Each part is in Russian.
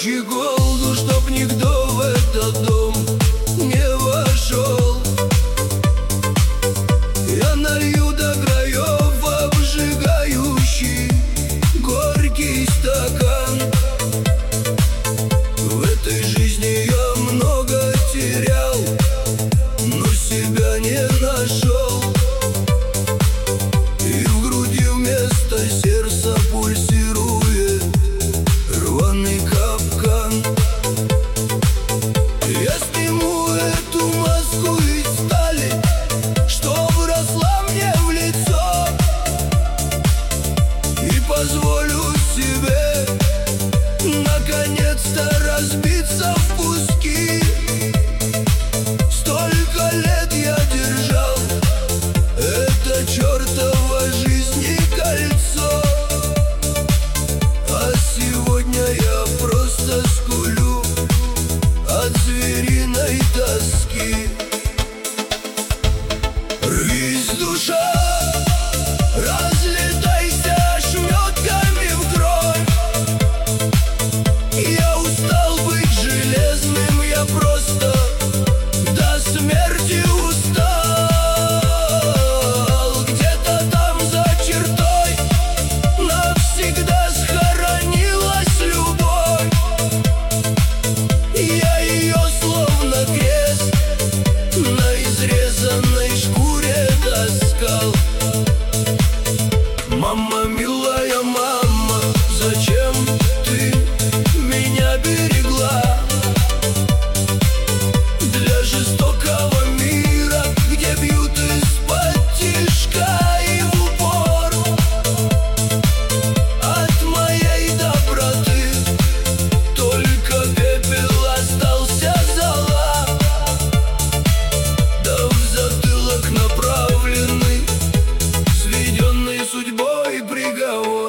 щеколду, чтоб никто в этот дом не вошел. Я налью до краев обжигающий горький стакан. В этой жизни я много терял, но себя не нашел. И в груди вместо сердца пульсирует рваный капкан. Я сниму эту маску из стали, что вросла мне в лицо, и позволю себе наконец-то разбиться в куски. Столько лет я держал это чертово жизни кольцо, а сегодня я просто скулю от звериной тоски. Рвись, душа, разлетайся ошметками в кровь. Я устал быть железным, я просто до смерти устал. Где-то там за чертой навсегда схоронилась любовь. Я ее словно крест на изрезанной шкуре таскал. Мама, милая мама, зачем ты меня берегла? Для жестокого мира, где бьют из-под тишка и в упор. От моей доброты только пепел остался зола, да в затылок направленный сведенный судьбой приговор.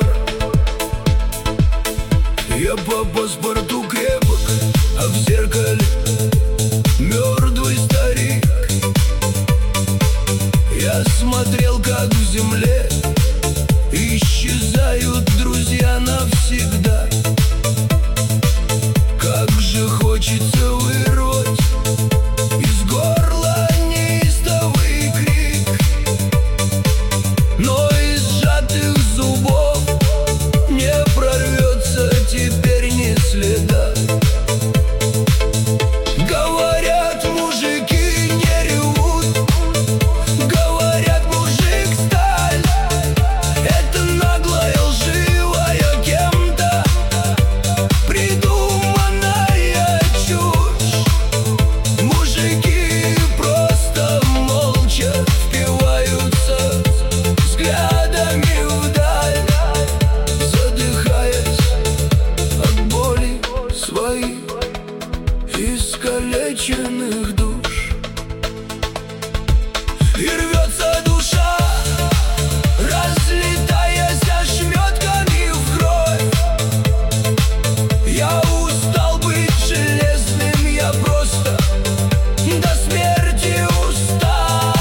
Я по паспорту крепок, а в зеркале мертвый старик. Я смотрел, как в земле исчезают друзья навсегда. Как же хочется вырвать из горла неистовый крик, но из сжатых зубов не прорвется теперь ни следа. Говорят, мужики не ревут, говорят, мужик сталь. Это наглая, лживая, кем-то придуманная чушь. Мужики просто молча впиваются взглядами вдаль, задыхаясь от боли своих искалеченных душ. И рвется душа, разлетаясь ошметками в кровь. Я устал быть железным, я просто до смерти устал.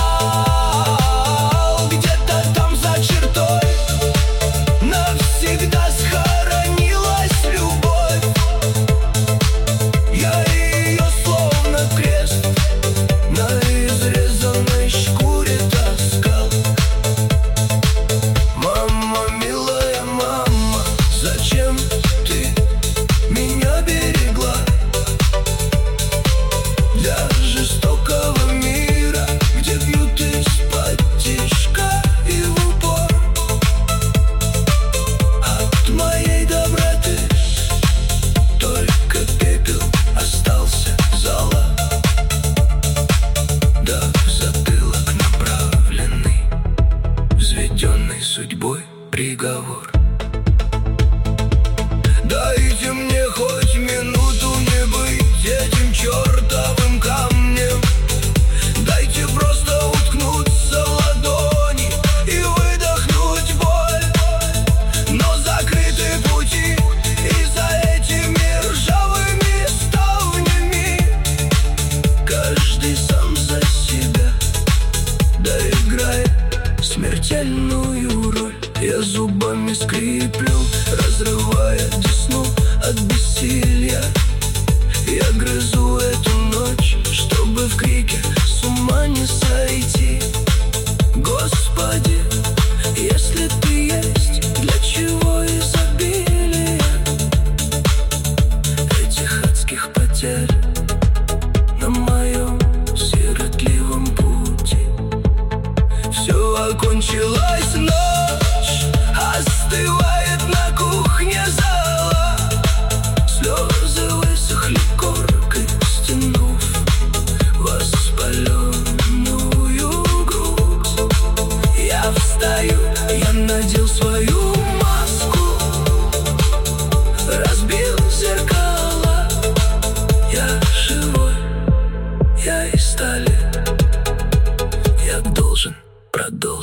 Где-то там за чертой навсегда схоронилась любовь. Я ее словно крест на изрезанной шкуре таскал. Мама, милая мама, зачем ты меня берегла? Для жестокого мира, где бьют из-под тишка и в упор. От моей доброты только пепел остался зола, да в затылок направленный взведенный судьбой приговор. Дайте мне хоть минуту не быть этим чертовым камнем. Дайте просто уткнуться в ладони и выдохнуть боль. Но закрыты пути, и за этими ржавыми ставнями каждый сам за себя доиграет смертельную роль. Я зубами скриплю, разрывая десну от бессилия.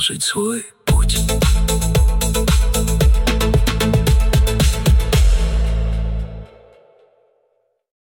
продолжить свой путь.